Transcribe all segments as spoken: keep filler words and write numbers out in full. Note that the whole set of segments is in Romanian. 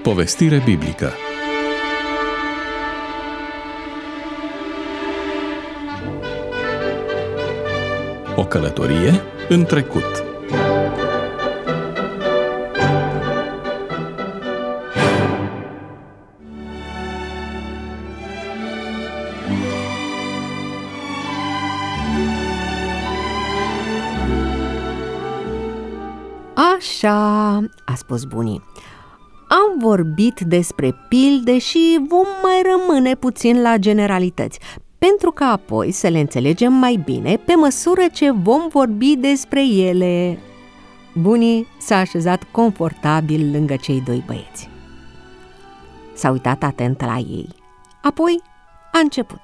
Povestire biblică. O călătorie în trecut. Așa, a spus bunii. Am vorbit despre pilde și vom mai rămâne puțin la generalități, pentru că apoi să le înțelegem mai bine pe măsură ce vom vorbi despre ele. Bunii s-a așezat confortabil lângă cei doi băieți. S-a uitat atent la ei. Apoi a început.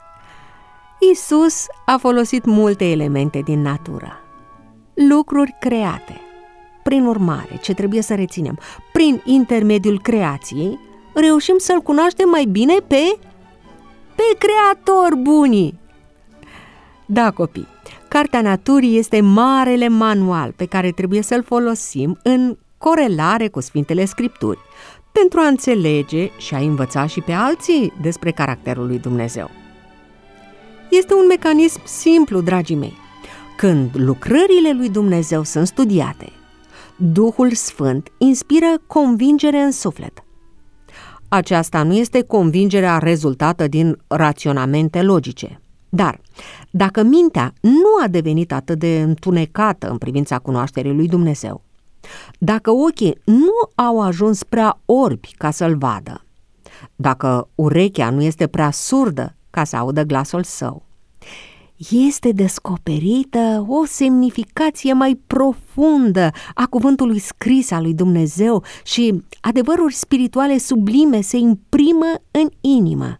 Iisus a folosit multe elemente din natură, lucruri create. Prin urmare, ce trebuie să reținem? Prin intermediul creației, reușim să-L cunoaștem mai bine pe... pe Creator, bunii! Da, copii, Cartea Naturii este marele manual pe care trebuie să-l folosim în corelare cu Sfintele Scripturi, pentru a înțelege și a învăța și pe alții despre caracterul lui Dumnezeu. Este un mecanism simplu, dragii mei. Când lucrările lui Dumnezeu sunt studiate, Duhul Sfânt inspiră convingere în suflet. Aceasta nu este convingerea rezultată din raționamente logice. Dar, dacă mintea nu a devenit atât de întunecată în privința cunoașterii lui Dumnezeu, dacă ochii nu au ajuns prea orbi ca să-L vadă, dacă urechea nu este prea surdă ca să audă glasul Său, este descoperită o semnificație mai profundă a cuvântului scris al lui Dumnezeu și adevăruri spirituale sublime se imprimă în inimă.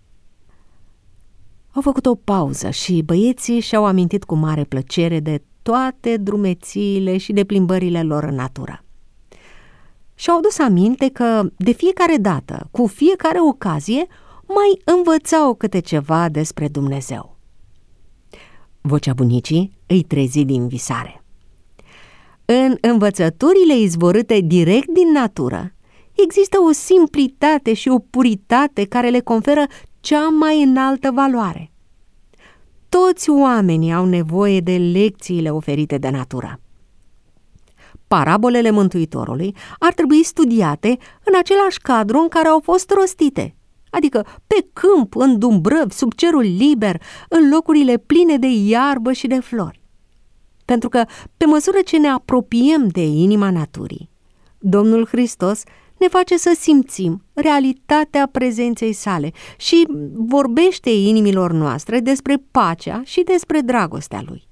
Au făcut o pauză și băieții și-au amintit cu mare plăcere de toate drumețiile și de plimbările lor în natură. Și-au adus aminte că de fiecare dată, cu fiecare ocazie, mai învățau câte ceva despre Dumnezeu. Vocea bunicii îi trezi din visare. În învățăturile izvorâte direct din natură, există o simplitate și o puritate care le conferă cea mai înaltă valoare. Toți oamenii au nevoie de lecțiile oferite de natură. Parabolele Mântuitorului ar trebui studiate în același cadru în care au fost rostite, adică pe câmp, în dumbrăvi, sub cerul liber, în locurile pline de iarbă și de flori. Pentru că, pe măsură ce ne apropiem de inima naturii, Domnul Hristos ne face să simțim realitatea prezenței sale și vorbește inimilor noastre despre pacea și despre dragostea Lui.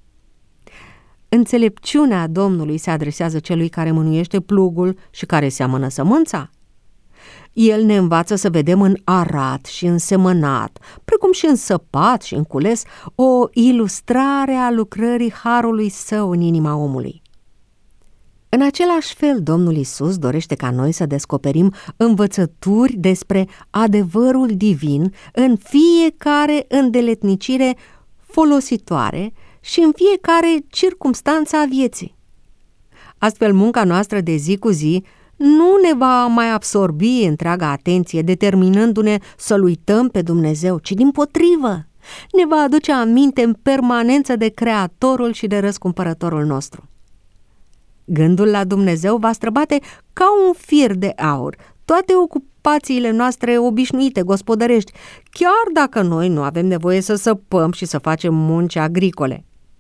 Înțelepciunea Domnului se adresează celui care mânuiește plugul și care seamănă sămânța. El ne învață să vedem în arat și în semănat, precum și în săpat și în cules, o ilustrare a lucrării harului Său în inima omului. În același fel, Domnul Iisus dorește ca noi să descoperim învățături despre adevărul divin în fiecare îndeletnicire folositoare și în fiecare circumstanță a vieții. Astfel, munca noastră de zi cu zi nu ne va mai absorbi întreaga atenție, determinându-ne să-L uităm pe Dumnezeu, ci dimpotrivă, ne va aduce aminte în permanență de Creatorul și de Răscumpărătorul nostru. Gândul la Dumnezeu va străbate ca un fir de aur toate ocupațiile noastre obișnuite, gospodărești, chiar dacă noi nu avem nevoie să săpăm și să facem munci agricole.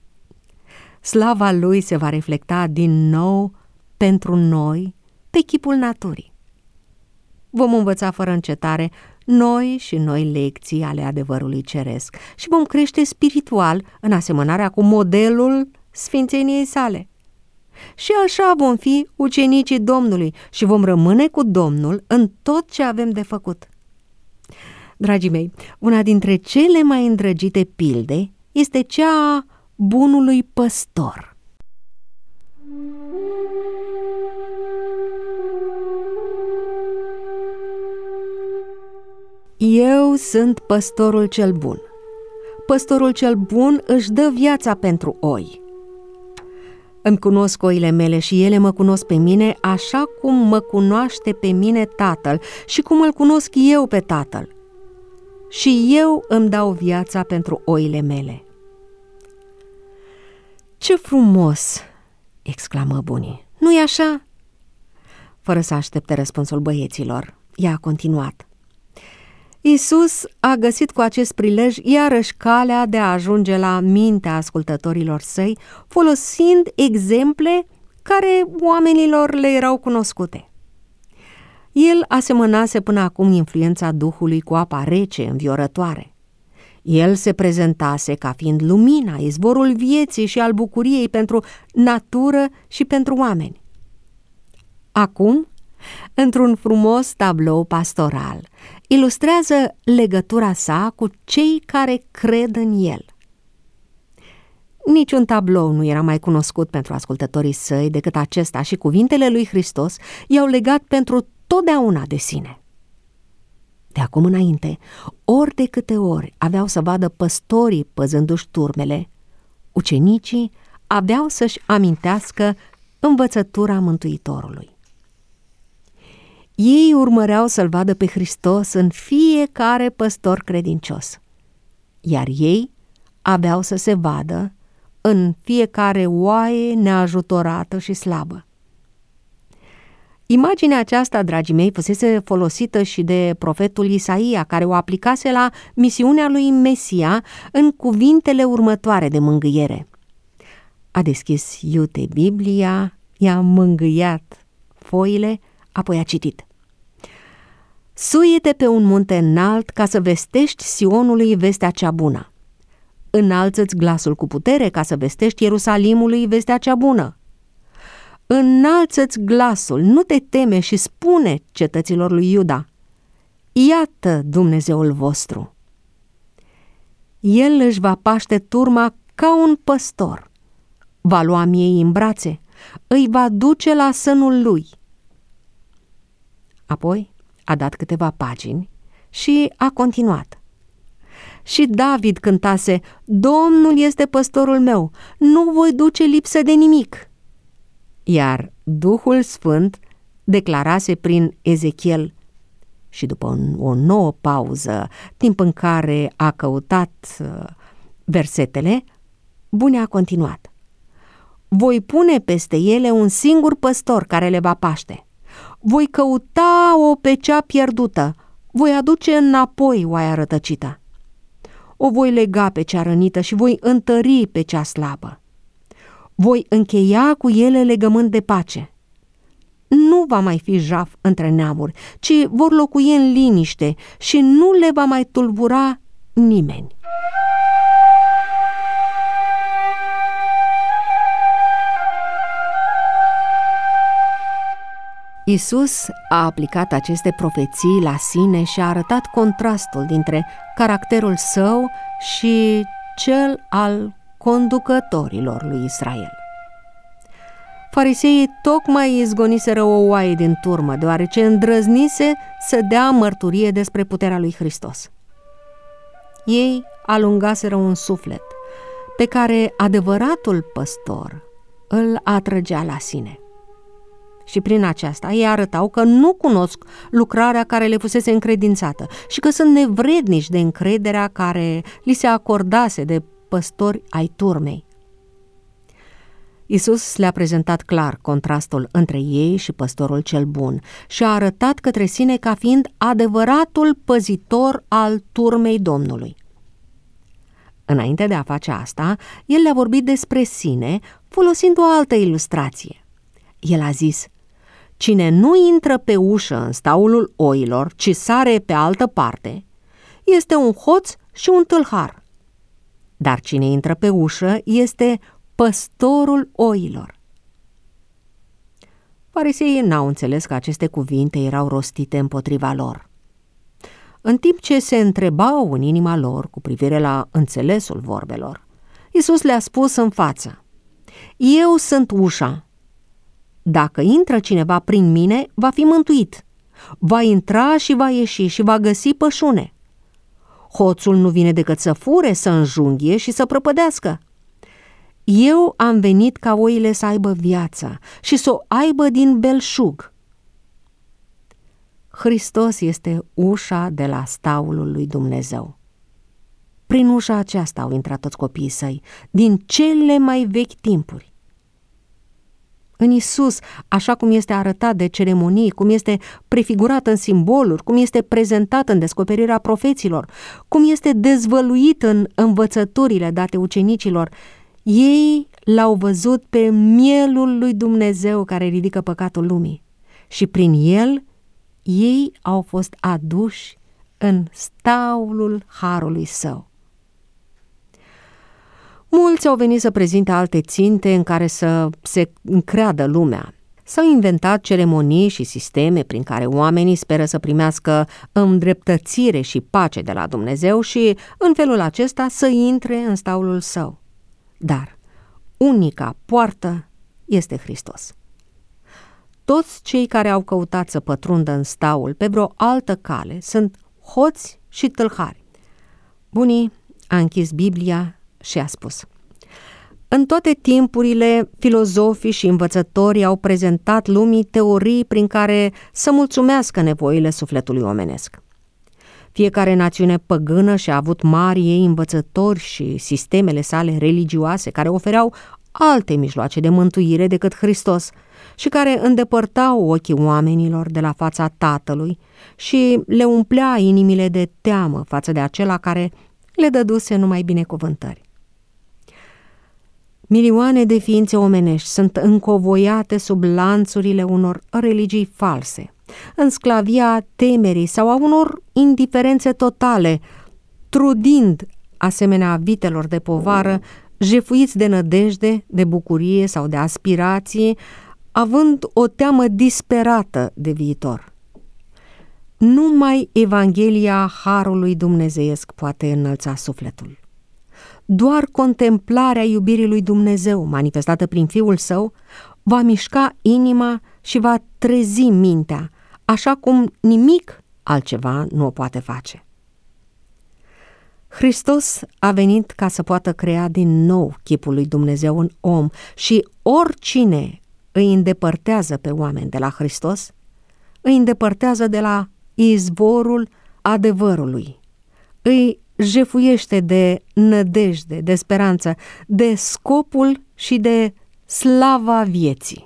Slava Lui se va reflecta din nou pentru noi pe chipul naturii. Vom învăța fără încetare noi și noi lecții ale adevărului ceresc și vom crește spiritual în asemănarea cu modelul sfințeniei sale. Și așa vom fi ucenicii Domnului și vom rămâne cu Domnul în tot ce avem de făcut. Dragii mei, una dintre cele mai îndrăgite pilde este cea a bunului păstor. Eu sunt păstorul cel bun. Păstorul cel bun își dă viața pentru oi. Îmi cunosc oile mele și ele mă cunosc pe mine, așa cum mă cunoaște pe mine Tatăl și cum îl cunosc eu pe Tatăl. Și eu îmi dau viața pentru oile mele." "Ce frumos!" exclamă bunii. "Nu-i așa?" Fără să aștepte răspunsul băieților, ea a continuat. Iisus a găsit cu acest prilej iarăși calea de a ajunge la mintea ascultătorilor săi, folosind exemple care oamenilor le erau cunoscute. El asemănase până acum influența Duhului cu apa rece, înviorătoare. El se prezentase ca fiind lumina, izvorul vieții și al bucuriei pentru natură și pentru oameni. Acum, într-un frumos tablou pastoral, ilustrează legătura sa cu cei care cred în el. Niciun tablou nu era mai cunoscut pentru ascultătorii săi decât acesta și cuvintele lui Hristos i-au legat pentru totdeauna de sine. De acum înainte, ori de câte ori aveau să vadă păstorii păzându-și turmele, ucenicii aveau să-și amintească învățătura Mântuitorului. Ei urmăreau să-L vadă pe Hristos în fiecare păstor credincios, iar ei aveau să se vadă în fiecare oaie neajutorată și slabă. Imaginea aceasta, dragii mei, fusese folosită și de profetul Isaia, care o aplicase la misiunea lui Mesia în cuvintele următoare de mângâiere. A deschis iute Biblia, i-a mângâiat foile, apoi a citit. "Suie-te pe un munte înalt ca să vestești Sionului vestea cea bună. Înalță-ți glasul cu putere ca să vestești Ierusalimului vestea cea bună. Înalță-ți glasul, nu te teme și spune cetăților lui Iuda: iată Dumnezeul vostru. El își va paște turma ca un păstor, va lua miei în brațe, îi va duce la sânul lui." Apoi a dat câteva pagini și a continuat. "Și David cântase: Domnul este păstorul meu, nu voi duce lipsă de nimic." Iar Duhul Sfânt declarase prin Ezechiel, și după o nouă pauză, timp în care a căutat versetele, Bunea a continuat: "Voi pune peste ele un singur păstor care le va paște. Voi căuta o pe cea pierdută, voi aduce înapoi oaia rătăcită. O voi lega pe cea rănită și voi întări pe cea slabă. Voi încheia cu ele legământ de pace. Nu va mai fi jaf între neamuri, ci vor locui în liniște și nu le va mai tulbura nimeni." Iisus a aplicat aceste profeții la sine și a arătat contrastul dintre caracterul său și cel al conducătorilor lui Israel. Fariseii tocmai izgoniseră o oaie din turmă, deoarece îndrăznise să dea mărturie despre puterea lui Hristos. Ei alungaseră un suflet pe care adevăratul păstor îl atrăgea la sine. Și prin aceasta ei arătau că nu cunosc lucrarea care le fusese încredințată și că sunt nevrednici de încrederea care li se acordase de păstori ai turmei. Iisus le-a prezentat clar contrastul între ei și păstorul cel bun și a arătat către sine ca fiind adevăratul păzitor al turmei Domnului. Înainte de a face asta, el le-a vorbit despre sine folosind o altă ilustrație. El a zis: "Cine nu intră pe ușă în staulul oilor, ci sare pe altă parte, este un hoț și un tâlhar. Dar cine intră pe ușă este păstorul oilor." Fariseii n-au înțeles că aceste cuvinte erau rostite împotriva lor. În timp ce se întrebau în inima lor cu privire la înțelesul vorbelor, Iisus le-a spus în față: "Eu sunt ușa. Dacă intră cineva prin mine, va fi mântuit. Va intra și va ieși și va găsi pășune. Hoțul nu vine decât să fure, să înjunghie și să prăpădească. Eu am venit ca oile să aibă viață și să o aibă din belșug. Hristos este ușa de la staulul lui Dumnezeu. Prin ușa aceasta au intrat toți copiii săi, din cele mai vechi timpuri. În Isus, așa cum este arătat de ceremonii, cum este prefigurat în simboluri, cum este prezentat în descoperirea profeților, cum este dezvăluit în învățăturile date ucenicilor, ei l-au văzut pe mielul lui Dumnezeu care ridică păcatul lumii și prin el ei au fost aduși în staulul harului său. Mulți au venit să prezinte alte ținte în care să se încreadă lumea. S-au inventat ceremonii și sisteme prin care oamenii speră să primească îndreptățire și pace de la Dumnezeu și, în felul acesta, să intre în staulul său. Dar unica poartă este Hristos. Toți cei care au căutat să pătrundă în staul pe vreo altă cale sunt hoți și tâlhari. Bunii a închis Biblia și a spus: în toate timpurile, filozofii și învățătorii au prezentat lumii teorii prin care să mulțumească nevoile sufletului omenesc. Fiecare națiune păgână și-a avut marii ei învățători și sistemele sale religioase care ofereau alte mijloace de mântuire decât Hristos și care îndepărtau ochii oamenilor de la fața Tatălui și le umplea inimile de teamă față de acela care le dăduse numai binecuvântări. Milioane de ființe omenești sunt încovoiate sub lanțurile unor religii false, în sclavia temerii sau a unor indiferențe totale, trudind, asemenea vitelor de povară, jefuiți de nădejde, de bucurie sau de aspirație, având o teamă disperată de viitor. Numai Evanghelia Harului Dumnezeiesc poate înălța sufletul. Doar contemplarea iubirii lui Dumnezeu, manifestată prin Fiul Său, va mișca inima și va trezi mintea, așa cum nimic altceva nu o poate face. Hristos a venit ca să poată crea din nou chipul lui Dumnezeu în om și oricine îi îndepărtează pe oameni de la Hristos, îi îndepărtează de la izvorul adevărului, îi jefuiește de nădejde, de speranță, de scopul și de slava vieții.